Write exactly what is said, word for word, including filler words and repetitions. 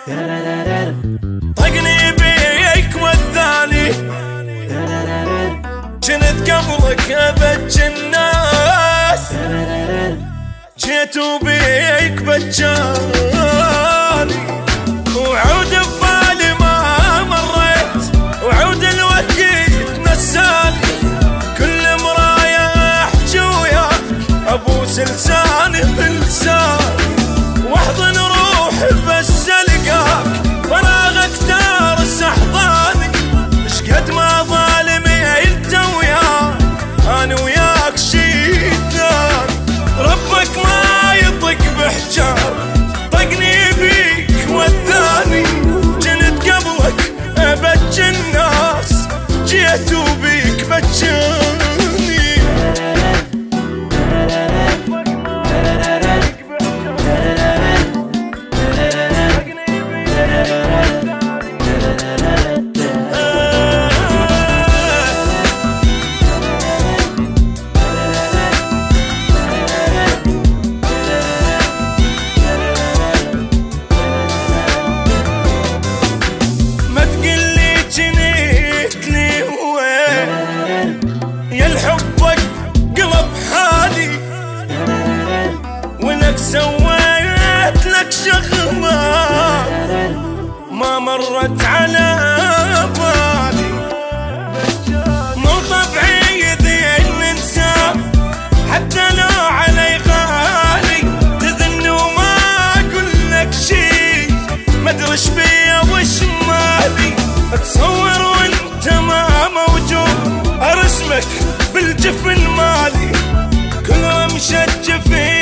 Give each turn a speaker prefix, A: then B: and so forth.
A: طقني بيك والثاني جنت قبلك ابج الناس، جيت وبيك بجاني وعود ببالي ما مريت، وعود الوقت نساني، كل مرايا احجي وياك ابوس لساني بلساني، واحضن روحي بس القاك فراغك تارس احضاني، شقد ما ظالمي انت وياك انا وياك شي ثاني، ربك ما يطق بحجاب طقني بيك والثاني، جنت قبلك ابج الناس، جيت وبيك بجاني. سويت لك شغلة ما مرت على بالي، مو طبيعي ذي ننسى حتى لو علي غالي، تذن وما اقول لك شي ما ادري ايش بيا وش مالي، اتصور وانت ما موجود ارسمك بالجفن مالي، كل رمشة جفين